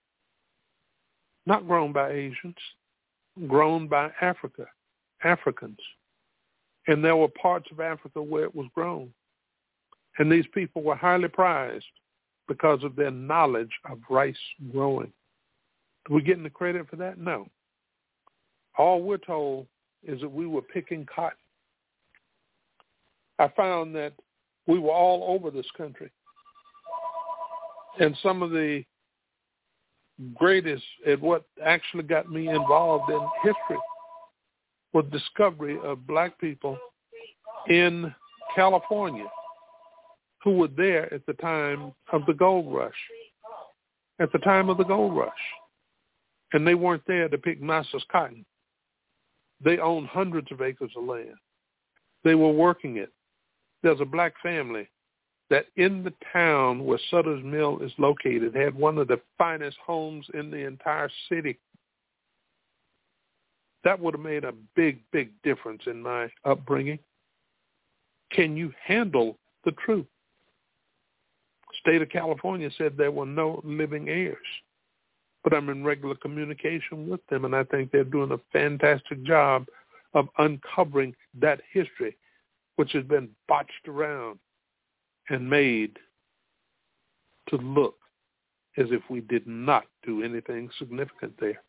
not grown by Asians, grown by Africans. And there were parts of Africa where it was grown. And these people were highly prized because of their knowledge of rice growing. Are we getting the credit for that? No. All we're told is that we were picking cotton. I found that we were all over this country. And some of the greatest at what actually got me involved in history was discovery of black people in California who were there at the time of the gold rush. At the time of the gold rush. And they weren't there to pick Masters cotton. They owned hundreds of acres of land. They were working it. There's a black family that in the town where Sutter's Mill is located had one of the finest homes in the entire city. That would have made a big, big difference in my upbringing. Can you handle the truth? State of California said there were no living heirs, but I'm in regular communication with them, and I think they're doing a fantastic job of uncovering that history, which has been botched around and made to look as if we did not do anything significant there.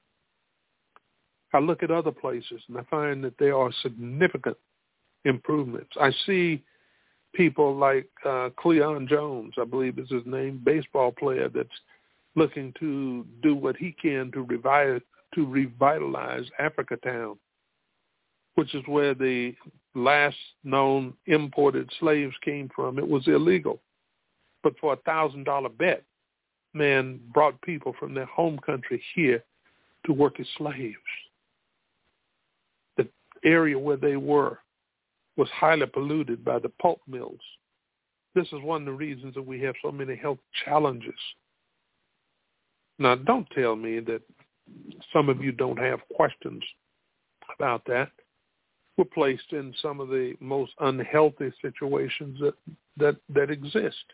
I look at other places, and I find that there are significant improvements. I see people like Cleon Jones, I believe is his name, baseball player that's looking to do what he can to revitalize Africatown, which is where the last known imported slaves came from. It was illegal. But for a $1,000 bet, man brought people from their home country here to work as slaves. The area where they were was highly polluted by the pulp mills. This is one of the reasons that we have so many health challenges. Now, don't tell me that some of you don't have questions about that. We're placed in some of the most unhealthy situations that exist.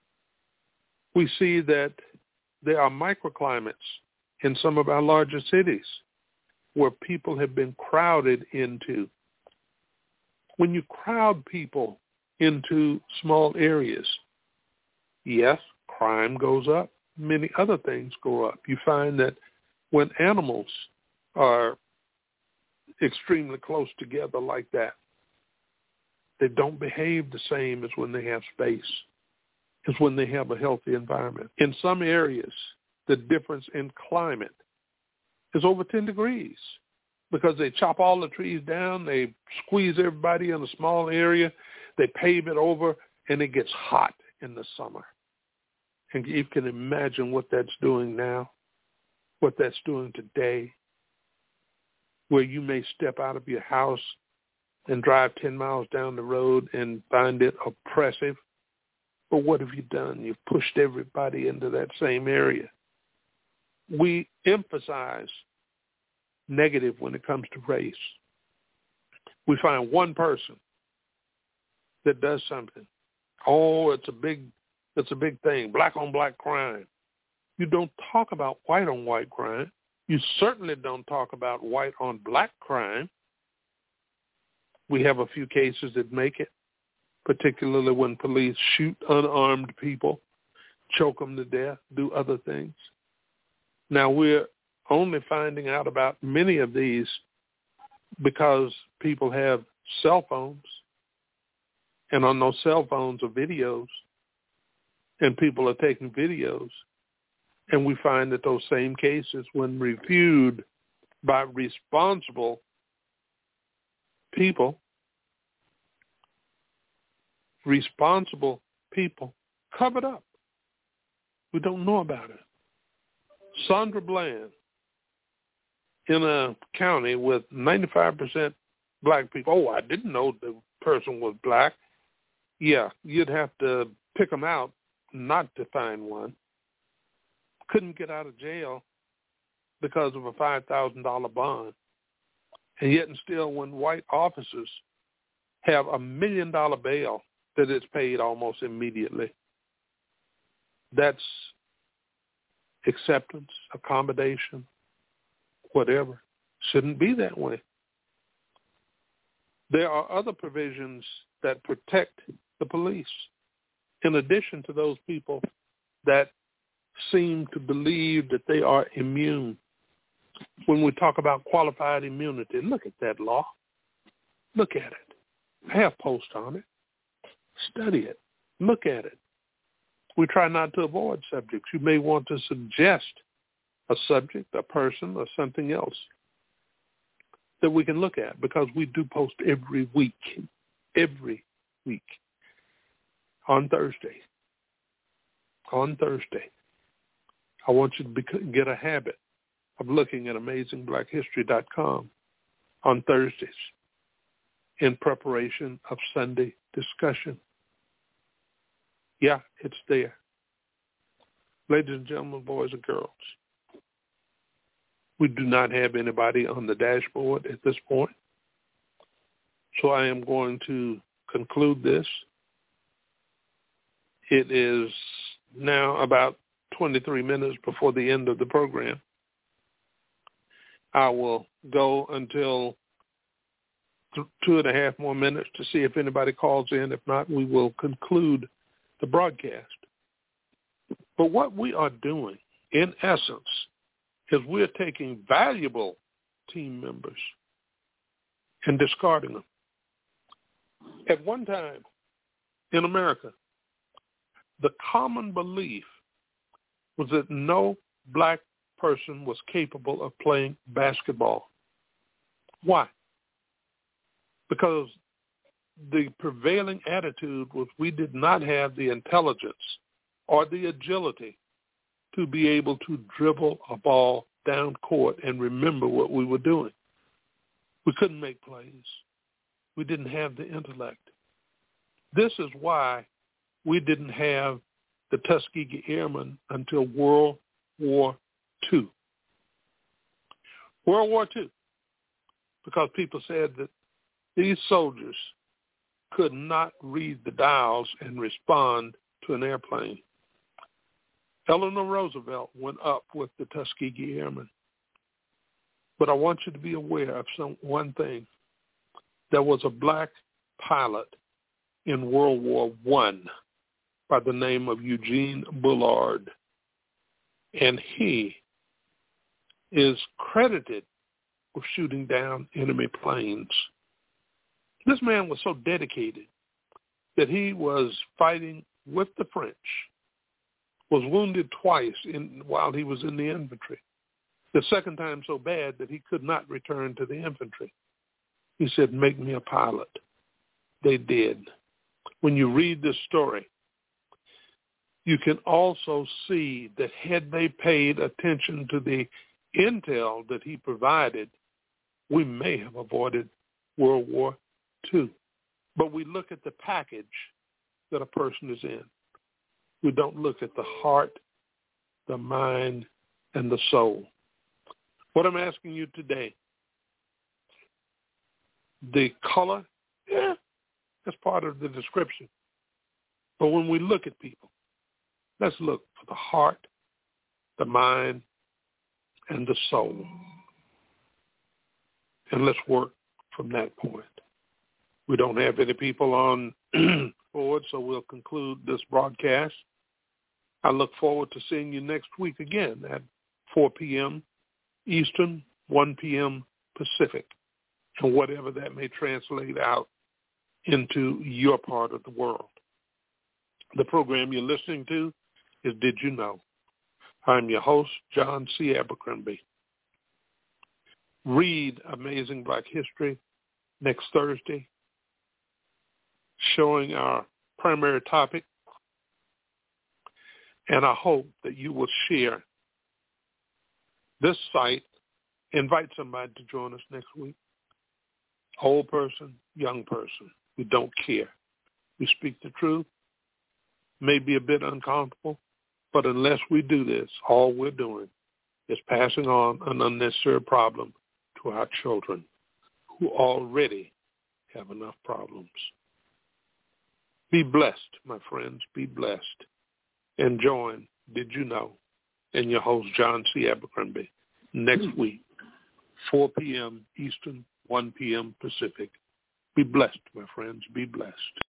We see that there are microclimates in some of our larger cities where people have been crowded into. When you crowd people into small areas, yes, crime goes up. Many other things go up. You find that when animals are extremely close together like that, they don't behave the same as when they have space, as when they have a healthy environment. In some areas, the difference in climate is over 10 degrees because they chop all the trees down, they squeeze everybody in a small area, they pave it over, and it gets hot in the summer. And you can imagine what that's doing now, what that's doing today, where you may step out of your house and drive 10 miles down the road and find it oppressive. But what have you done? You've pushed everybody into that same area. We emphasize negative when it comes to race. We find one person that does something. Oh, it's a big thing, black on black crime. You don't talk about white on white crime. You certainly don't talk about white on black crime. We have a few cases that make it, particularly when police shoot unarmed people, choke them to death, do other things. Now, we're only finding out about many of these because people have cell phones, and on those cell phones are videos, and people are taking videos. And we find that those same cases, when reviewed by responsible people covered up. We don't know about it. Sandra Bland, in a county with 95% black people. Oh, I didn't know the person was black. Yeah, you'd have to pick them out not to find one. Couldn't get out of jail because of a $5,000 bond. And yet and still, when white officers have $1 million bail that is paid almost immediately, that's acceptance, accommodation, whatever. Shouldn't be that way. There are other provisions that protect the police, in addition to those people that seem to believe that they are immune. When we talk about qualified immunity, look at that law. Look at it. Have posts on it. Study it. Look at it. We try not to avoid subjects. You may want to suggest a subject, a person, or something else that we can look at, because we do post every week on Thursday. On Thursday. I want you to get a habit of looking at AmazingBlackHistory.com on Thursdays in preparation of Sunday discussion. Yeah, it's there. Ladies and gentlemen, boys and girls, we do not have anybody on the dashboard at this point. So I am going to conclude this. It is now about 23 minutes before the end of the program. I will go until 2.5 more minutes to see if anybody calls in. If not, we will conclude the broadcast. But what we are doing, in essence, is we're taking valuable team members and discarding them. At one time in America, the common belief was that no black person was capable of playing basketball. Why? Because the prevailing attitude was we did not have the intelligence or the agility to be able to dribble a ball down court and remember what we were doing. We couldn't make plays. We didn't have the intellect. This is why we didn't have the Tuskegee Airmen until World War II. World War II, because people said that these soldiers could not read the dials and respond to an airplane. Eleanor Roosevelt went up with the Tuskegee Airmen. But I want you to be aware of one thing. There was a black pilot in World War I by the name of Eugene Bullard, and he is credited with shooting down enemy planes. This man was so dedicated that he was fighting with the French, was wounded twice while he was in the infantry. The second time so bad that he could not return to the infantry. He said, "Make me a pilot." They did. When you read this story, you can also see that had they paid attention to the intel that he provided, we may have avoided World War II. But we look at the package that a person is in. We don't look at the heart, the mind, and the soul. What I'm asking you today, the color, that's part of the description. But when we look at people, let's look for the heart, the mind, and the soul. And let's work from that point. We don't have any people on board, so we'll conclude this broadcast. I look forward to seeing you next week again at 4 p.m. Eastern, 1 p.m. Pacific, and whatever that may translate out into your part of the world. The program you're listening to is Did You Know? I'm your host, John C. Abercrombie. Read Amazing Black History next Thursday, showing our primary topic, and I hope that you will share this site. Invite somebody to join us next week. Old person, young person, we don't care. We speak the truth. May be a bit uncomfortable, but unless we do this, all we're doing is passing on an unnecessary problem to our children who already have enough problems. Be blessed, my friends. Be blessed. And join Did You Know? And your host, John C. Abercrombie, next week, 4 p.m. Eastern, 1 p.m. Pacific. Be blessed, my friends. Be blessed.